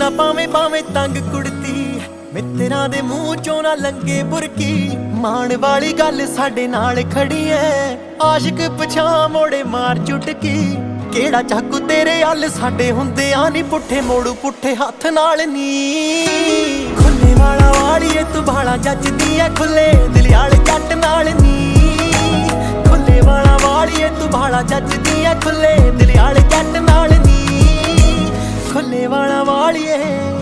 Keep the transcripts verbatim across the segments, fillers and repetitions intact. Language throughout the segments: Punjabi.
ਪਾਵੇਂ ਪਾਵੇਂ ਤੰਗ ਕੁੜਤੀ, ਮਿੱਤਰਾਂ ਦੇ ਮੂੰਹ ਚੋਂ ਨਾ ਲੰਗੇ ਬੁਰਕੀ। ਮਾਣ ਵਾਲੀ ਗੱਲ ਸਾਡੇ ਨਾਲ ਖੜੀ ਐ, ਆਸ਼ਿਕ ਪਛਾਂ ਮੋੜੇ ਮਾਰ ਚੁਟਕੀ। ਕਿਹੜਾ ਚਾਕੂ ਤੇਰੇ ਹੱਲ ਸਾਡੇ ਹੁੰਦੇ ਆ ਨੀ, ਪੁੱਠੇ ਮੋੜੂ ਪੁੱਠੇ ਹੱਥ ਨਾਲ ਨੀ। ਖੁੱਲੇ ਵਾਲਾ ਵਾਲੀਏ ਤੂੰ ਬਾਲਾ ਜੱਜਦੀ ਐ, ਖੁੱਲੇ ਦਿਲ ਵਾਲੇ ਜੱਟ ਨਾਲ ਨੀ। ਖੁੱਲੇ ਵਾਲਾ ਵਾਲੀਏ ਤੂੰ ਬਾਲਾ ਜੱਜਦੀ ਐ, ਖੁੱਲੇ ਦਿਲ ਵਾਲੇ ਜੱਟ ਨਾਲ ਨੀ। ਖੁੱਲੇ ਵਾਲਾ ਵਾਲੀਏ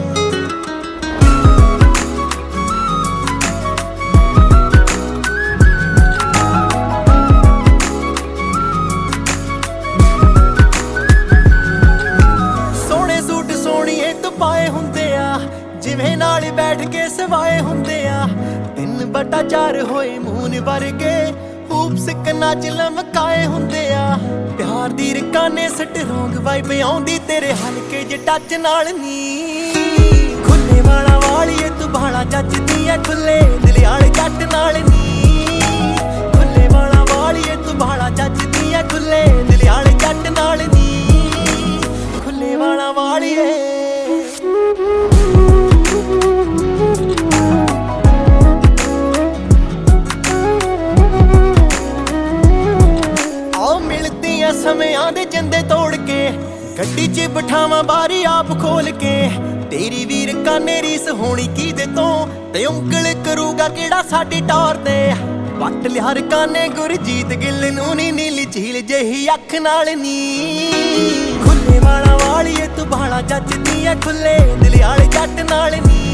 ਪਾਏ ਹੁੰਦੇ ਆ, ਜਿਵੇਂ ਨਾਲ ਬੈਠ ਕੇ ਸਵਾਏ ਹੁੰਦੇ ਆ। ਤਿੰਨ ਬਟਾ ਚਾਰ ਹੋਏ ਮੂਨ ਵਰਗੇ, ਹੂਪ ਸਿੱਕਨਾ ਚ ਲਮਕਾਏ ਹੁੰਦੇ ਆ। ਪਿਆਰ ਦੀ ਰਕਾਨੇ ਸਟਰੋਂਗ ਵਾਈਬ ਆਉਂਦੀ ਤੇਰੇ ਹਲਕੇ ਜੇ ਟੱਚ ਨਾਲ ਨੀ। ਖੁੱਲੇ ਵਾਲਾ ਵਾਲੀਏ ਤੂੰ ਬਾਲਾ ਜੱਜਦੀ ਐ, ਖੁੱਲੇ ਦਿਲ ਵਾਲੇ ਜੱਟ ਨਾਲ ਨੀ। ਖੁੱਲੇ ਵਾਲਾ ਵਾਲੀਏ ਤੂੰ ਬਾਲਾ ਜੱਜਦੀ ਐ, ਖੁੱਲੇ ਦਿਲ ਵਾਲੇ ਜੱਟ ਨਾਲ ਨੀ। ਖੁੱਲੇ ਵਾਲਾ ਵਾਲੀਏ ਆਓ ਮਿਲਦੀ ਆ ਸਮਿਆਂ ਦੇ ਜਿੰਦੇ ਤੋੜ ਕੇ, ਗੱਡੀ 'ਚ ਬਿਠਾਵਾਂ ਬਾਰੀ ਆਪ ਖੋਲ ਕੇ। ਤੇਰੀ ਵੀਰ ਕਾਨੇ ਰੀਸ ਹੋਣੀ ਕਿਹਦੇ ਤੋਂ, ਤੇ ਉਂਗਲ ਕਰੂਗਾ ਕਿਹੜਾ ਸਾਡੀ ਟੌਰ ਤੇ। ਵੱਟ ਲਿਆ ਰਕਾਨੇ ਗੁਰਜੀਤ ਗਿੱਲ ਨੂੰ ਨੀ, ਨੀਲੀ ਝੀਲ ਜਿਹੀ ਅੱਖ ਨਾਲ ਨੀ। ਖੁੱਲੇ ਵਾਲਾ ਵਾਲੀਏ ਤੂੰ ਬਾਲਾ ਜੱਜਦੀ ਐ, ਖੁੱਲੇ ਦਿਲ ਵਾਲੇ ਜੱਟ ਨਾਲ ਨੀ।